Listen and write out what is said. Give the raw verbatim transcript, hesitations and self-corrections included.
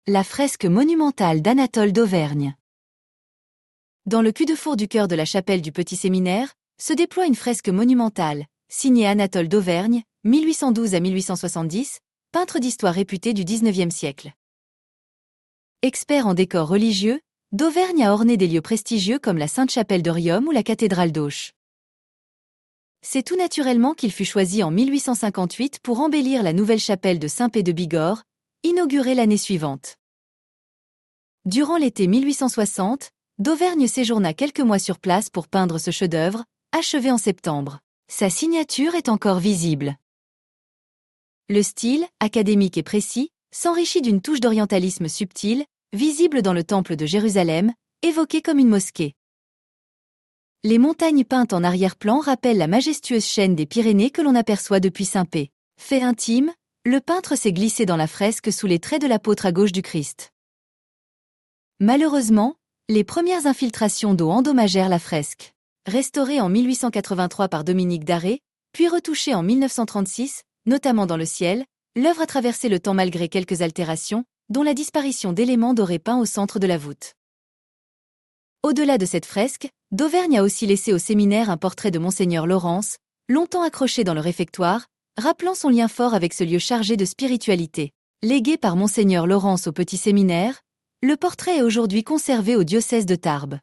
La fresque monumentale d'Anatole d'Auvergne. Dans le cul-de-four du cœur de la chapelle du Petit Séminaire, se déploie une fresque monumentale, signée Anatole d'Auvergne, mille huit cent douze à mille huit cent soixante-dix, peintre d'histoire réputé du dix-neuvième siècle. Expert en décors religieux, d'Auvergne a orné des lieux prestigieux comme la Sainte-Chapelle de Riom ou la cathédrale d'Auch. C'est tout naturellement qu'il fut choisi en mille huit cent cinquante-huit pour embellir la nouvelle chapelle de Saint-Pé de Bigorre, inaugurée l'année suivante. Durant l'été mille huit cent soixante, d'Auvergne séjourna quelques mois sur place pour peindre ce chef-d'œuvre, achevé en septembre. Sa signature est encore visible. Le style, académique et précis, s'enrichit d'une touche d'orientalisme subtil, visible dans le temple de Jérusalem, évoqué comme une mosquée. Les montagnes peintes en arrière-plan rappellent la majestueuse chaîne des Pyrénées que l'on aperçoit depuis Saint-Pé. Fait intime, le peintre s'est glissé dans la fresque sous les traits de l'apôtre à gauche du Christ. Malheureusement, les premières infiltrations d'eau endommagèrent la fresque. Restaurée en mille huit cent quatre-vingt-trois par Dominique Darré, puis retouchée en mille neuf cent trente-six, notamment dans le ciel, l'œuvre a traversé le temps malgré quelques altérations, dont la disparition d'éléments dorés peints au centre de la voûte. Au-delà de cette fresque, d'Auvergne a aussi laissé au séminaire un portrait de Monseigneur Laurence, longtemps accroché dans le réfectoire, rappelant son lien fort avec ce lieu chargé de spiritualité. Légué par Monseigneur Laurence au Petit Séminaire, le portrait est aujourd'hui conservé au diocèse de Tarbes.